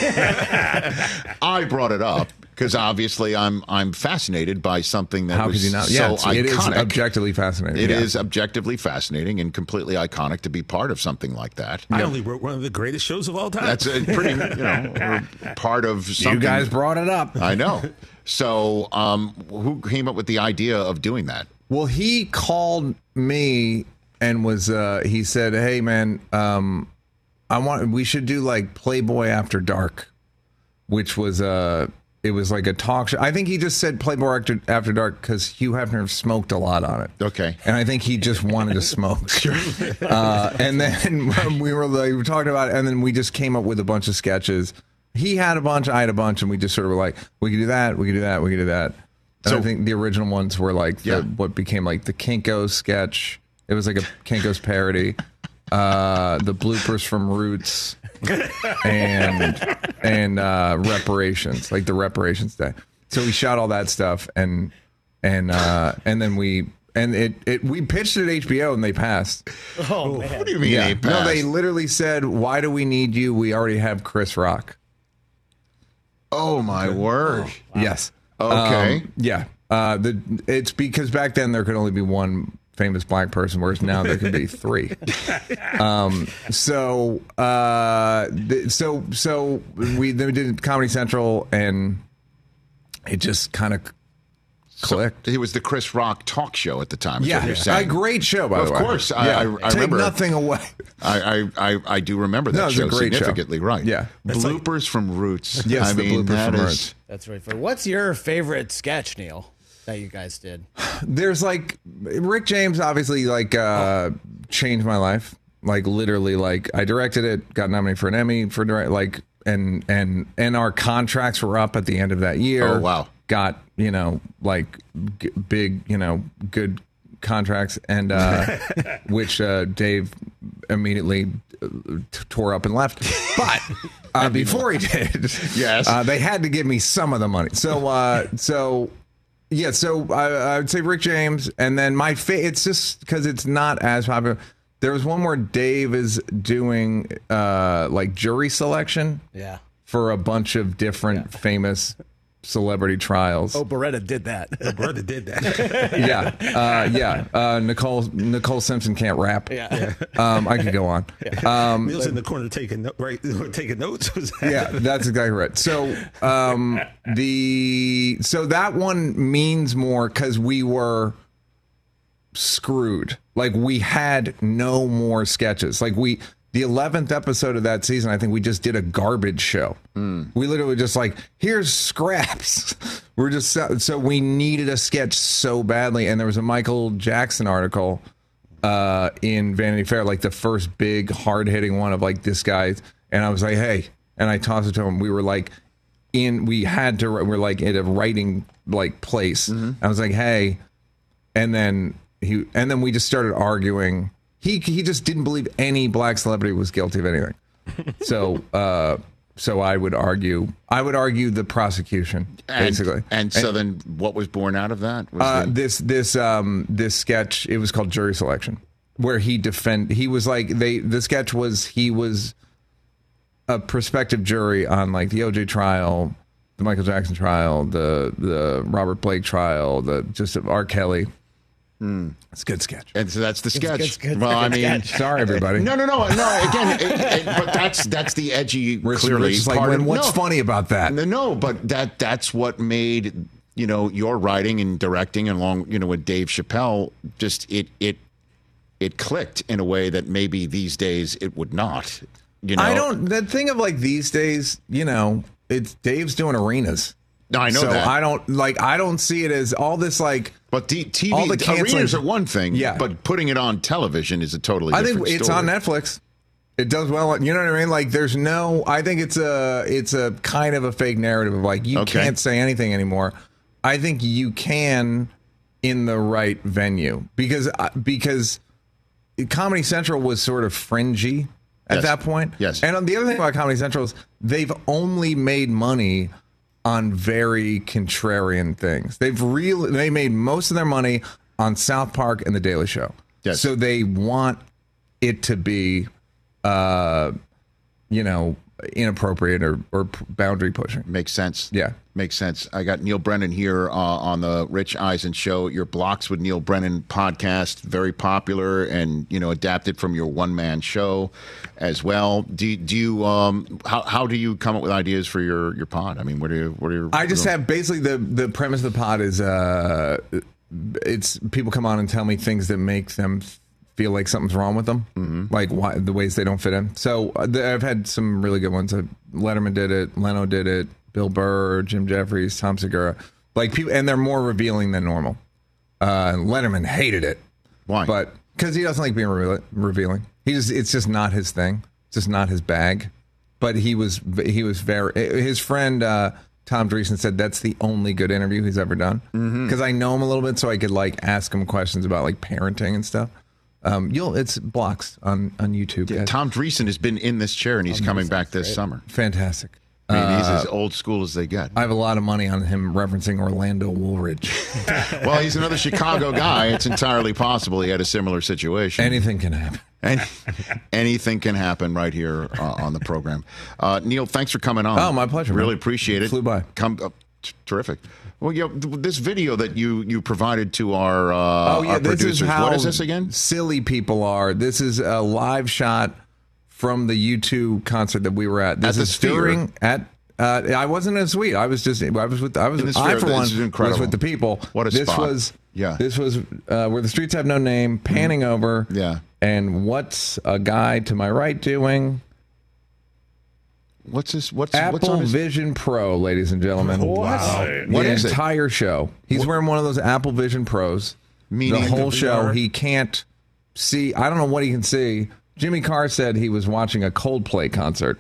I brought it up because obviously I'm I'm fascinated by something that How was could you not? so Yeah, it's- it is iconic. objectively fascinating. It yeah. is objectively fascinating and completely iconic to be part of something like that. I only wrote one of the greatest shows of all time. That's a pretty, you know, we're part of something. You guys brought it up. I know. So, um, who came up with the idea of doing that? Well, he called me and was uh, he said, "Hey, man, um, I want we should do like Playboy After Dark," which was uh it was like a talk show. I think he just said Playboy After, After Dark because Hugh Hefner smoked a lot on it. Okay. And I think he just wanted to smoke. Sure. Uh, and then we were like, we talked about it, and then we just came up with a bunch of sketches. He had a bunch, I had a bunch, and we just sort of were like, we could do that, we could do that, we could do that. And So- I think the original ones were like the, Yeah. what became like the Kinko's sketch. It was like a Kinko's parody. Uh, the bloopers from Roots and and uh, reparations, like the reparations day. So we shot all that stuff, and and uh, and then we and it, it we pitched it at H B O and they passed. Oh, man. What do you mean? Yeah, they no, they passed? literally said, "Why do we need you? We already have Chris Rock." Oh my word! Yes. Okay. Um, yeah. Uh, the it's because back then there could only be one famous black person, whereas now there can be three. Um, so, uh, th- so, so we then we did Comedy Central, and it just kind of clicked. It was the Chris Rock talk show at the time. Is what Yeah, you're a saying. great show, by Of the way. course, I- yeah. I- I Take remember- nothing away. I, I, I, I do remember that No, it was a show great show. significantly. Right? Yeah. Bloopers from Roots. Yes, I the mean, bloopers that from is- Roots. That's right. What's your favorite sketch, Neil, that you guys did? There's like Rick James obviously like uh changed my life, like literally, like I directed it, got nominated for an Emmy for direct, like and and and our contracts were up at the end of that year. Oh, wow. Got, you know, like g- big, you know, good contracts, and uh which uh Dave immediately uh, t- tore up and left. But uh, before he did, Yes. uh, they had to give me some of the money. So uh so yeah, so I, I would say Rick James, and then my fa- it's just because it's not as popular. There was one where Dave is doing uh, like jury selection Yeah. for a bunch of different famous celebrity trials. Oh, Beretta did that. My brother did that. Yeah, uh, yeah. Uh, Nicole Nicole Simpson can't rap. Yeah. Um, I could go on. Um, Neil's in the corner taking no- right, taking notes. Was that- yeah, that's exactly right. So um, the so that one means more because we were screwed. Like we had no more sketches. Like we the eleventh episode of that season, I think we just did a garbage show. We literally just like, here's scraps. We're just so, so we needed a sketch so badly, and there was a Michael Jackson article uh in Vanity Fair, like the first big hard hitting one of like this guy, and I was like, hey, and I tossed it to him. We were like in we had to we're like at a writing like place. I was like, hey, and then he and then we just started arguing. He he just didn't believe any black celebrity was guilty of anything. So uh so I would argue I would argue the prosecution, And, basically. And so then, what was born out of that? Was Uh, the- this this um this sketch, it was called Jury Selection, where he defend he was like they the sketch was he was a prospective jury on like the O J trial, the Michael Jackson trial, the the Robert Blake trial, the just R. Kelly. It's a good sketch. and so that's the sketch. it's good. Well, I It's mean, sketch. Sorry, everybody. no, no, no, no. Again, it, it, but that's that's the edgy, Rich- clearly Rich is like, part "When- of- what's no. funny about that?" No, no, but that that's what made, you know, your writing and directing, and along, you know, with Dave Chappelle, just it it it clicked in a way that maybe these days it would not. You know, I don't. The thing of like these days, you know, it's Dave's doing arenas. No, I know so that. I don't like. I don't see it as all this like. But D- T V all the canceling- arenas are one thing, Yeah. but putting it on television is a totally I different think it's story. on Netflix. It does well. You know what I mean? Like, there's no. I think it's a. It's a kind of a fake narrative of like you Okay. can't say anything anymore. I think you can in the right venue because because Comedy Central was sort of fringy at Yes. that point. Yes. And the other thing about Comedy Central is they've only made money on very contrarian things. They've really they made most of their money on South Park and The Daily Show. Yes. So they want it to be, uh, you know, inappropriate or, or boundary pushing. Makes sense. Yeah. Makes sense. I got Neil Brennan here uh, on the Rich Eisen Show. Your Blocks with Neil Brennan podcast, very popular and, you know, adapted from your one-man show as well. Do, do you, um, how, how do you come up with ideas for your, your pod? I mean, what are you, what are your... I just have basically the, the premise of the pod is uh, it's people come on and tell me things that make them feel like something's wrong with them, mm-hmm. like why, the ways they don't fit in. So uh, the, I've had some really good ones. Uh, Letterman did it, Leno did it, Bill Burr, Jim Jeffries, Tom Segura, like people, and they're more revealing than normal. Uh, Letterman hated it. Why? But because he doesn't like being re- revealing. He just it's just not his thing. It's just not his bag. But he was he was very his friend uh, Tom Dreesen said that's the only good interview he's ever done because mm-hmm. I know him a little bit, so I could like ask him questions about like parenting and stuff. Um, you'll it's Blocks on on YouTube. Yeah, Tom Dreesen has been in this chair and he's coming back this great. summer. Fantastic. I mean, he's Uh, as old school as they get. I have a lot of money on him referencing Orlando Woolridge. Well, he's another Chicago guy. It's entirely possible he had a similar situation. Anything can happen. Any, anything can happen right here uh, on the program. Uh, Neil, thanks for coming on. Oh, my pleasure, Really man. appreciate it. Flew by. Come, uh, t- terrific. Well, you know, th- this video that you you provided to our uh, Oh yeah, our this producers. is how what is this again? silly people are. This is a live shot from the U two concert that we were at. This At the is Sphere. during at. Uh, I wasn't in a suite. I was just. I was with. I was. In the I Sphere. for This one is was incredible. with the people. What a this spot. was. Yeah. This was uh, where the streets have no name. Panning over. Yeah. And what's a guy to my right doing? What's this? What's what's Apple on his? Vision Pro, ladies and gentlemen. Wow. What the is it? entire show. He's wearing one of those Apple Vision Pros. Meaning the whole the show, V R? he can't see. I don't know what he can see. Jimmy Carr said he was watching a Coldplay concert.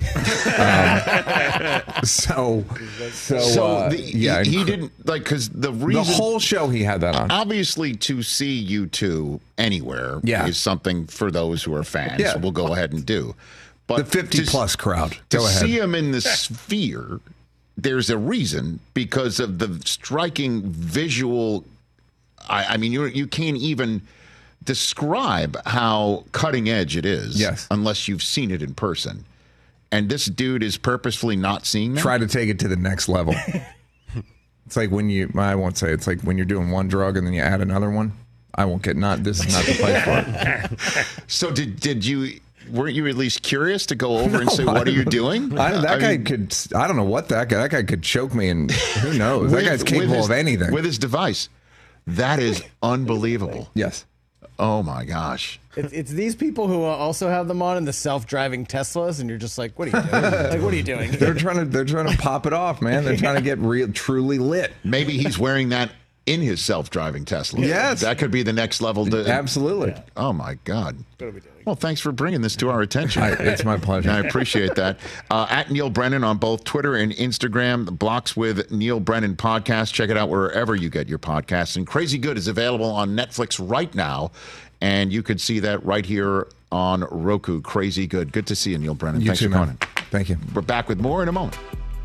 um, so, so, So uh, the, yeah, he, he incre- didn't like because the The reason whole show he had that on. obviously to see you two anywhere Yeah. is something for those who are fans. Yeah. We'll go ahead and do. But The fifty to- plus crowd. To Go ahead. see him in the Sphere, there's a reason because of the striking visual. I, I mean, you you can't even describe how cutting edge it is, Yes. unless you've seen it in person. And this dude is purposefully not seeing that. Try to take it to the next level. It's like when you. I won't say. It's like when you're doing one drug and then you add another one. I won't get. Not this is not the place for it. So did did you? Weren't you at least curious to go over and No, say, I "What are you don't- doing?" I, that I guy mean, could. I don't know what that guy. That guy could choke me, and who knows? that with- guy's with capable his- of anything. with his device. That is unbelievable. yes. Oh my gosh. It's, it's these people who uh, also have them on in the self-driving Teslas, and you're just like, what are you doing? Like, what are you doing? They're trying to. They're trying to pop it off, man. They're trying to get real, truly lit. Maybe he's wearing that in his self-driving Tesla. Yes. That could be the next level. To, Absolutely. Oh my God. What are we doing? Well, thanks for bringing this to our attention. I, it's my pleasure. I appreciate that. Uh, at Neil Brennan on both Twitter and Instagram, the Blocks with Neil Brennan podcast. Check it out wherever you get your podcasts. And Crazy Good is available on Netflix right now. And you could see that right here on Roku. Crazy Good. Good to see you, Neil Brennan. You Thanks too, for coming. man. Thank you. We're back with more in a moment.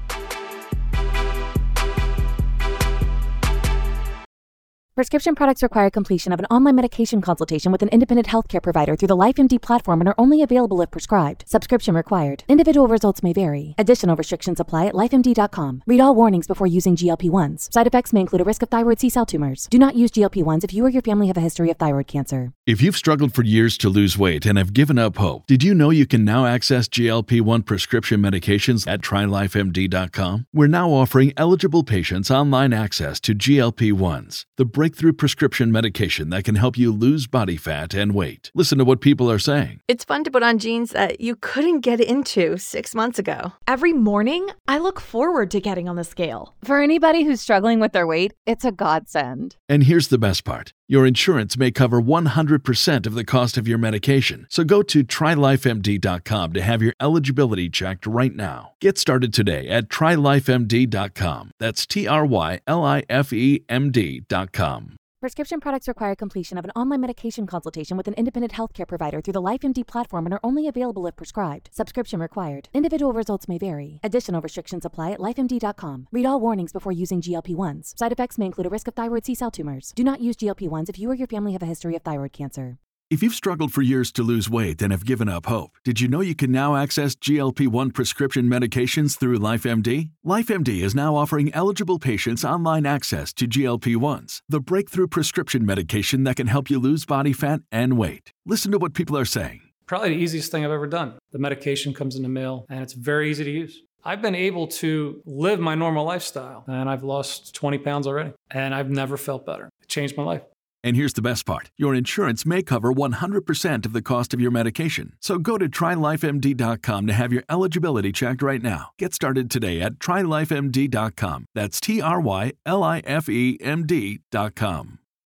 Prescription products require completion of an online medication consultation with an independent healthcare provider through the LifeMD platform and are only available if prescribed. Subscription required. Individual results may vary. Additional restrictions apply at life M D dot com. Read all warnings before using G L P ones. Side effects may include a risk of thyroid C-cell tumors. Do not use G L P ones if you or your family have a history of thyroid cancer. If you've struggled for years to lose weight and have given up hope, did you know you can now access G L P one prescription medications at try life M D dot com? We're now offering eligible patients online access to G L P ones, the breakthrough prescription medication that can help you lose body fat and weight. Listen to what people are saying. It's fun to put on jeans that you couldn't get into six months ago. Every morning, I look forward to getting on the scale. For anybody who's struggling with their weight, it's a godsend. And here's the best part. Your insurance may cover one hundred percent of the cost of your medication. So go to try life M D dot com to have your eligibility checked right now. Get started today at try life M D dot com. That's T R Y L I F E M D dot com. Prescription products require completion of an online medication consultation with an independent healthcare provider through the LifeMD platform and are only available if prescribed. Subscription required. Individual results may vary. Additional restrictions apply at life M D dot com. Read all warnings before using G L P ones. Side effects may include a risk of thyroid C-cell tumors. Do not use G L P ones if you or your family have a history of thyroid cancer. If you've struggled for years to lose weight and have given up hope, did you know you can now access G L P one prescription medications through LifeMD? LifeMD is now offering eligible patients online access to G L P ones, the breakthrough prescription medication that can help you lose body fat and weight. Listen to what people are saying. Probably the easiest thing I've ever done. The medication comes in the mail, and it's very easy to use. I've been able to live my normal lifestyle, and I've lost twenty pounds already, and I've never felt better. It changed my life. And here's the best part. Your insurance may cover one hundred percent of the cost of your medication. So go to try life M D dot com to have your eligibility checked right now. Get started today at try life M D dot com. That's T R Y L I F E M D dot com.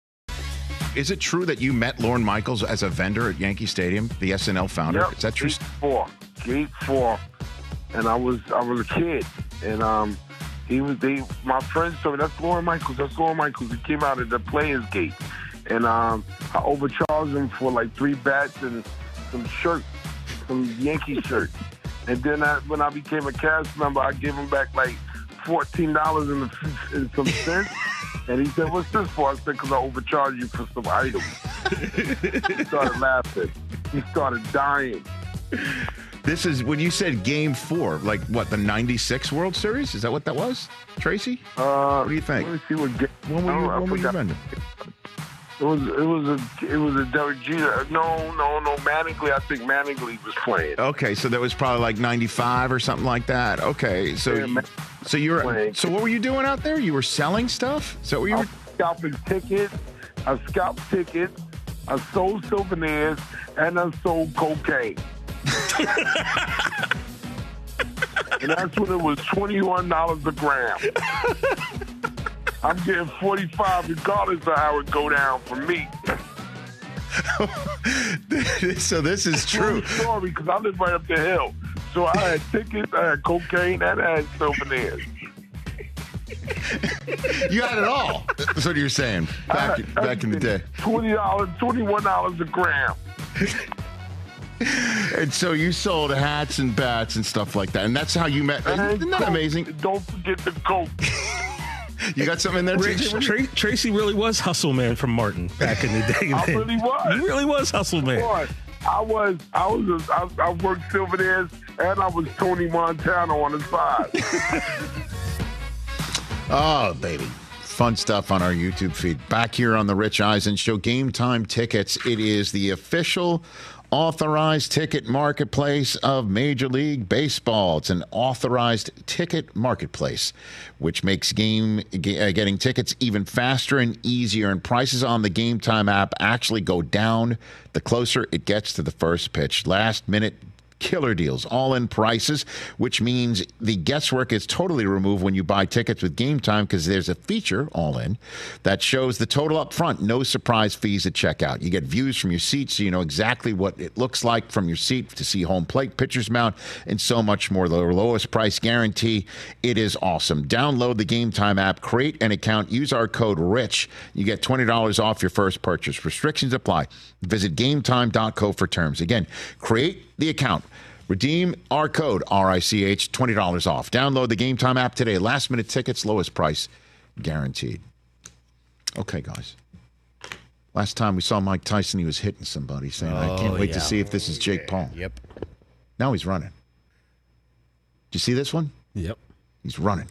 Is it true that you met Lorne Michaels as a vendor at Yankee Stadium, the S N L founder? Yep, Is that true? Gate four. Gate four. And I was I was a kid. And um he was they my friends told me that's Lorne Michaels, that's Lorne Michaels. He came out at the players gate. And um I overcharged him for like three bats and some shirts, some Yankee shirts. And then I, when I became a cast member, I gave him back like fourteen dollars and, and some cents. And he said, "What's this for?" I said, "Because I overcharged you for some items." He started laughing. He started dying. This is when you said Game Four, like what, the ninety-six World Series? Is that what that was, Tracy? Uh, what do you think? Let me see what game. When were you, when were you vending? It was it was a it was a Derek Jeter. No, no, no. Mattingly, I think Mattingly was playing. Okay, so that was probably like ninety-five or something like that. Okay, so Yeah, so you were playing. so what were you doing out there? You were selling stuff? So what you I were was scalping tickets. I scalped tickets. I sold souvenirs, and I sold cocaine. And that's when it was twenty-one dollars a gram. I'm getting forty-five regardless of how it go down for me. So this is true. Story, because I live right up the hill. So I had tickets, I had cocaine, and I had souvenirs. You had it all. That's what you're saying. Back, I, back in the day. Twenty dollars, twenty-one dollars a gram. And so you sold hats and bats and stuff like that. And that's how you met. And Isn't that coke. amazing? Don't forget the coke. You got something in there, Rich, too? Tra- Tracy really was Hustle Man from Martin back in the day. I man. really was. He really was Hustle Man. Boy, I was, I was, a, I, I worked souvenirs, and I was Tony Montana on the side. Oh, baby. Fun stuff on our YouTube feed. Back here on the Rich Eisen Show, Game Time Tickets. It is the official authorized ticket marketplace of Major League Baseball. It's an authorized ticket marketplace, which makes game getting tickets even faster and easier. And prices on the Game Time app actually go down the closer it gets to the first pitch. Last minute killer deals, all-in prices, which means the guesswork is totally removed when you buy tickets with Game Time, because there's a feature, all-in, that shows the total up front, no surprise fees at checkout. You get views from your seat, so you know exactly what it looks like from your seat to see home plate, pitcher's mound, and so much more. The lowest price guarantee. It is awesome. Download the Game Time app, create an account, use our code RICH. You get twenty dollars off your first purchase. Restrictions apply. Visit game time dot co for terms. Again, create the account. Redeem our code, R I C H, twenty dollars off. Download the Game Time app today. Last minute tickets, lowest price guaranteed. Okay, guys. Last time we saw Mike Tyson, he was hitting somebody, saying, I can't Oh, wait yeah. to see if this is Jake Paul. Yep. Now he's running. Do you see this one? Yep. He's running.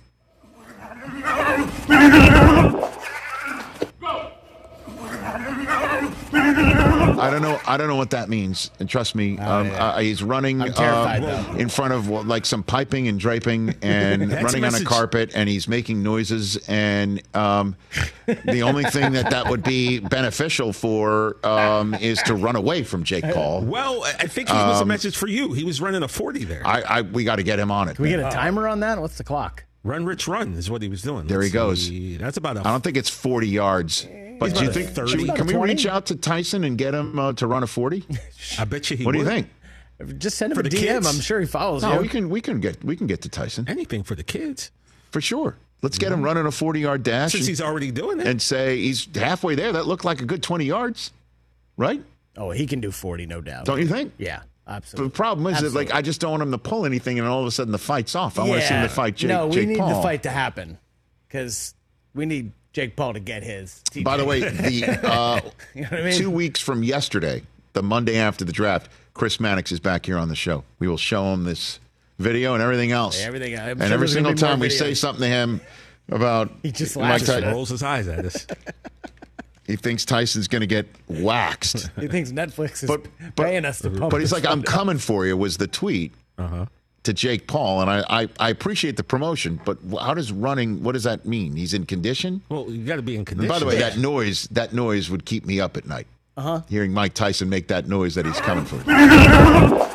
I don't know. I don't know what that means. And trust me, Oh, um, yeah. uh, he's running I'm terrified, uh, though. in front of well, like some piping and draping and That's running a on a message. carpet, and he's making noises. And um, the only thing that that would be beneficial for um, is to run away from Jake Paul. Well, I I think it was a Um, message for you. He was running a forty there. I, I we got to get him on it. Can we get a timer on that? What's the clock? Run, Rich, run is what he was doing. There he Let's goes. see. That's about a. I don't think it's forty yards. But He's do you about think? a thirty. Should we, About can a we twenty? reach out to Tyson and get him uh, to run a forty? I bet you he What do you would. think? Just send him For a the D M. kids? I'm sure he follows No, you. we can we can get we can get to Tyson Anything for the kids. for sure. Let's get him running a forty-yard dash Since and, he's already doing it. and say he's halfway there. That looked like a good twenty yards, right? Oh, he can do forty, no doubt. Don't you think? Yeah, But absolutely. the problem is that Absolutely. like I just don't want him to pull anything, and all of a sudden the fight's off. I want to see him to fight Jake. No, we Jake need Paul. the fight to happen because we need Jake Paul to get his. T J. By the way, the uh, You know what I mean? two weeks from yesterday, the Monday after the draft, Chris Mannix is back here on the show. We will show him this video and everything else. Yeah, everything- I'm and sure every there's single gonna be more time we say videos. something to him about He just Mike laughs Tyson, at it. rolls his eyes at us. he thinks Tyson's going to get waxed. He thinks Netflix is But- but- paying us to pump. But he's this like, I'm stuff. coming for you was the tweet Uh-huh. to Jake Paul. And I, I, I appreciate the promotion, but how does running, what does that mean? He's in condition? Well, you got to be in And condition. by the way, that noise, that noise would keep me up at night. Uh-huh. Hearing Mike Tyson make that noise that he's coming for. You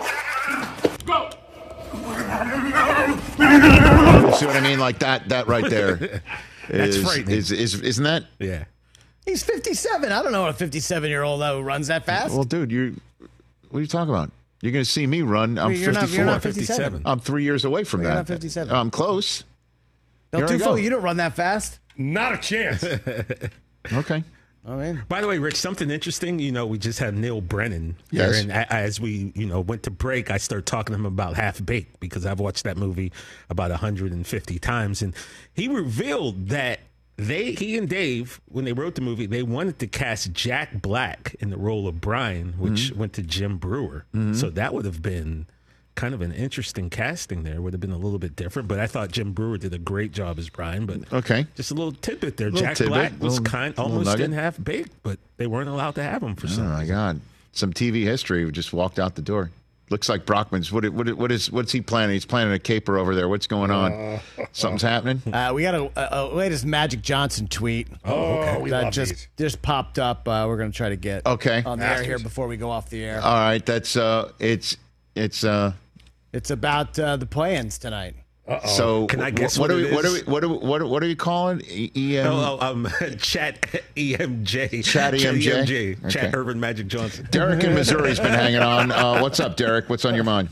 see what I mean? Like that, that right there. That's is, frightening. is, is, isn't that? yeah. He's fifty-seven. I don't know a fifty-seven-year-old who runs that fast. Well, dude, you, what are you talking about? You're going to see me run. I'm You're not- fifty-four. you're not fifty-seven. I'm three years away from You're that. not fifty-seven. I'm close. Del Here I go. Tufo, you don't run that fast. Not a chance. Okay. Oh man. By the way, Rich, something interesting. You know, we just had Neil Brennan here, Yes. and a- as we, you know, went to break, I started talking to him about Half Baked because I've watched that movie about one hundred fifty times, and he revealed that they, he and Dave, when they wrote the movie, they wanted to cast Jack Black in the role of Brian, which went to Jim Brewer. So that would have been kind of an interesting casting there. Would have been a little bit different, but I thought Jim Brewer did a great job as Brian. But Okay. just a little tidbit there. Little Jack tidbit, Black was little- kind, little almost nugget. in Half Baked, but they weren't allowed to have him for Oh some. my God. Some T V history. We just walked out the door. Looks like Brockman's. What, what, what is, what's he planning? He's planning a caper over there. What's going on? Something's happening? Uh, we got a, a, a latest Magic Johnson tweet. Oh, okay. We that love just these. just popped up. Uh, we're going to try to get Okay. on the air here Masters. before we go off the air. All right. That's, uh, it's, it's, uh, It's about uh, the play-ins tonight. so Can I guess what, what do it we, what do is? we, what do we, what, do- what are you calling? E- EM? Oh, oh, um, Chat E M J. Chat E M J? Chat E M J. Chat Okay. Urban Magic Johnson. Derek in Missouri's been hanging on. Uh, what's up, Derek? What's on your mind?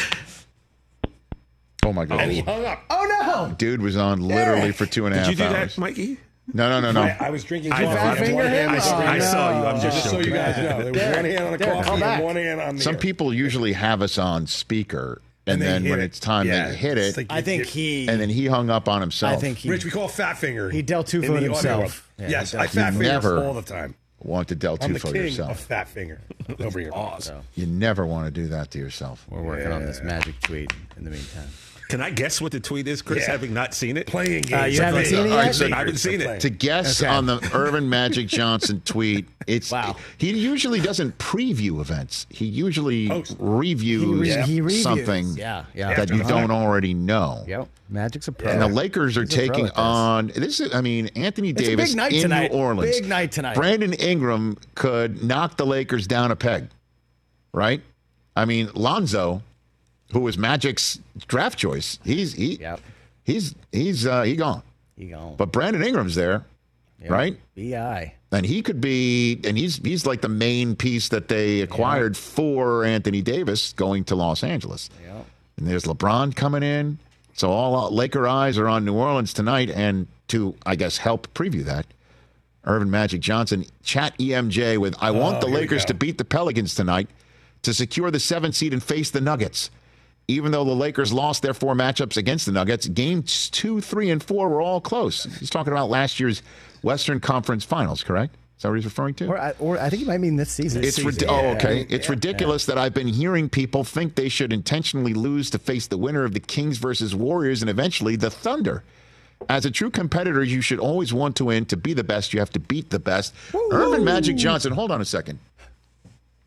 Oh my God. And he hung up. Oh no! Dude was on literally for two and a Did half you do hours. that, Mikey? No, no, no, no. I, I was drinking I coffee. know. and Finger one hand him? on the Oh, screen. I saw you. I'm just Just so you joking. guys know, there was Derek, one hand on the Derek, call coffee back. and one hand on the Some air. people usually have us on speaker, and, And they then hit when it. it's time, Yeah, they hit it's it, like- I think he. and then he hung up on himself. I think he. Rich, we call fat finger. He Del Tufo in the audio himself. world. Yeah, yes, he I does. fat You fingers never all the time. want to Del I'm the Tufo king yourself. of fat finger. Over here. So You never want to do that to yourself. we're working on this magic tweet in the meantime. Can I guess what the tweet is, Chris, Yeah. having not seen it? Playing games. Uh, you haven't Playing- seen it All right, yet? so I haven't seen it. To guess Okay. on the Urban Magic Johnson tweet, it's Wow. he usually doesn't preview events. He usually Host. reviews He re- he reviews. something Yeah, yeah. that you don't already know. Yep. Magic's a pro. And the Lakers are He's a pro taking at this. on this. Is, I mean, Anthony It's a Davis big night in tonight. New Orleans. Big night tonight. Brandon Ingram could knock the Lakers down a peg, right? I mean, Lonzo, who was Magic's draft choice, he's he, Yep. he's he's uh, he gone. He gone. But Brandon Ingram's there, Yep. right? B I. And he could be, and he's he's like the main piece that they acquired for Anthony Davis going to Los Angeles. Yep. And there's LeBron coming in. So all Laker eyes are on New Orleans tonight. And to, I guess, help preview that, Urban Magic Johnson, chat E M J with, I want Oh, the here we Lakers go. to beat the Pelicans tonight to secure the seventh seed and face the Nuggets. Even though the Lakers lost their four matchups against the Nuggets, games two, three, and four were all close. He's talking about last year's Western Conference Finals, correct? Is that what he's referring to? Or, I- or I think he might mean this season. It's rid- oh, okay. It's ridiculous that I've been hearing people think they should intentionally lose to face the winner of the Kings versus Warriors and eventually the Thunder. As a true competitor, you should always want to win. To be the best, you have to beat the best. Urban Magic Johnson. Hold on a second.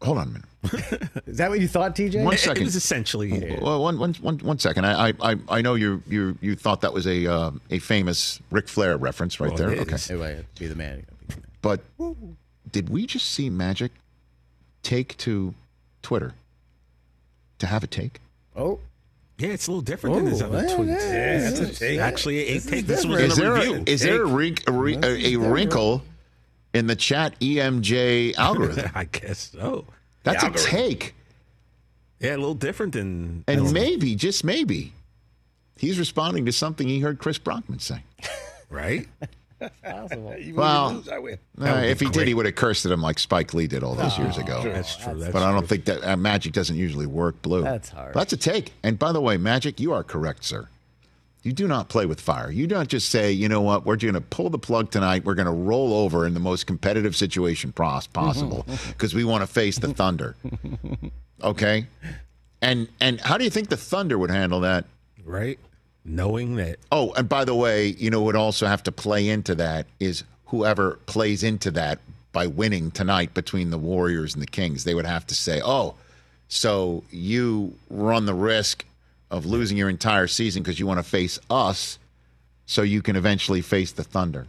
hold on a minute. Is that what you thought, T J? One second. It was essentially. Yeah. Well, one, one, one, one second. I, I, I know you, you, you thought that was a, uh, a famous Ric Flair reference right Oh, there. it Okay. is. Anyway, be the man. But did we just see Magic take to Twitter to have a take? Oh. Yeah, it's a little different than his Oh, other yeah, tweets. yeah, that's a take. Actually, a This is take. This was different. Is in a there, review. a, is there a, rink, a, re, a, a wrinkle in the chat E M J algorithm? I guess so. That's a take. Yeah, a little different than. And maybe, just maybe, he's responding to something he heard Chris Brockman say. Right? Possible. Well, uh, if he great. did, he would have cursed at him like Spike Lee did all those years ago. That's true. That's But I don't true. think that uh, Magic doesn't usually work blue. That's hard. That's a take. And by the way, Magic, you are correct, sir. You do not play with fire. You don't just say, you know what, we're going to pull the plug tonight. We're going to roll over in the most competitive situation pos- possible because we want to face the Thunder. Okay? And and how do you think the Thunder would handle that? Right? Knowing that. Oh, and by the way, you know, would also have to play into that is whoever plays into that by winning tonight between the Warriors and the Kings. They would have to say, oh, so you run the risk of losing your entire season because you want to face us so you can eventually face the Thunder.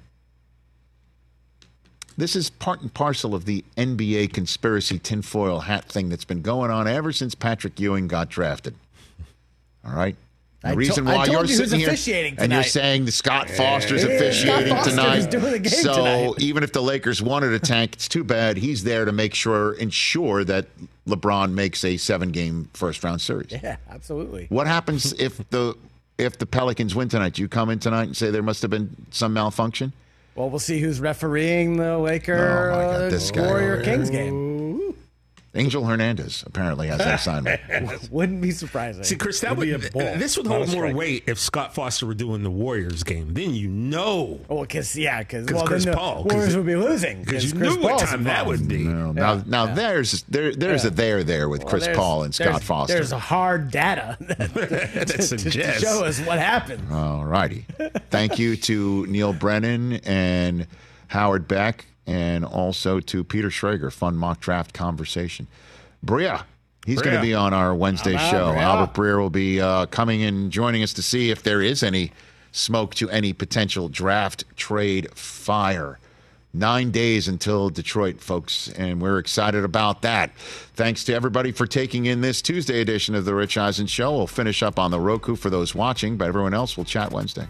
This is part and parcel of the N B A conspiracy tinfoil hat thing that's been going on ever since Patrick Ewing got drafted. All right? The I reason to- I why told you're you who's sitting here officiating and you're tonight. saying that Scott Foster's Yeah, officiating Scott Foster tonight. is doing the game so tonight. even if the Lakers wanted a tank, it's too bad. He's there to make sure, ensure that LeBron makes a seven-game first-round series. Yeah, absolutely. What happens if the if the Pelicans win tonight? Do you come in tonight and say there must have been some malfunction? Well, we'll see who's refereeing the Laker Oh, my God, uh, this guy Warrior over Kings here. game. Angel Hernandez apparently has that assignment. Wouldn't be surprising. See, Chris, that would, It'd be a ball, this would not hold a more strike. weight if Scott Foster were doing the Warriors game. Then you know. Oh, because yeah, because 'Cause well, Chris then the Paul, 'cause Warriors it- would be losing Because you Chris knew what Paul's time that involved. would be. No, now, Yeah, now yeah. there's there there's Yeah. a there there with Well, Chris there's- Paul and Scott there's- Foster. There's a hard data That to, to suggests. show us what happened. All righty. Thank you to Neil Brennan and Howard Beck, and also to Peter Schrager. Fun mock draft conversation. Bria, he's going to Bria. be on our Wednesday How about show. Bria? Albert Breer will be uh, coming and joining us to see if there is any smoke to any potential draft trade fire. Nine days until Detroit, folks, and we're excited about that. Thanks to everybody for taking in this Tuesday edition of The Rich Eisen Show. We'll finish up on the Roku for those watching, but everyone else will chat Wednesday.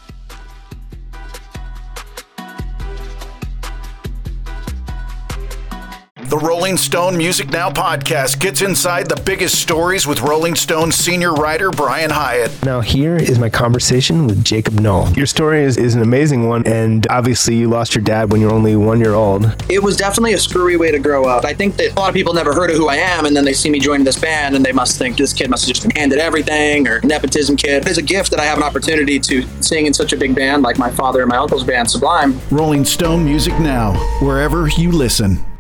The Rolling Stone Music Now podcast gets inside the biggest stories with Rolling Stone senior writer Brian Hyatt. Now here is my conversation with Jacob Knoll. Your story is, is an amazing one, and obviously you lost your dad when you were only one year old. It was definitely a screwy way to grow up. I think that a lot of people never heard of who I am, and then they see me joining this band, and they must think this kid must have just been handed everything, or nepotism kid. It's a gift that I have an opportunity to sing in such a big band like my father and my uncle's band, Sublime. Rolling Stone Music Now, wherever you listen.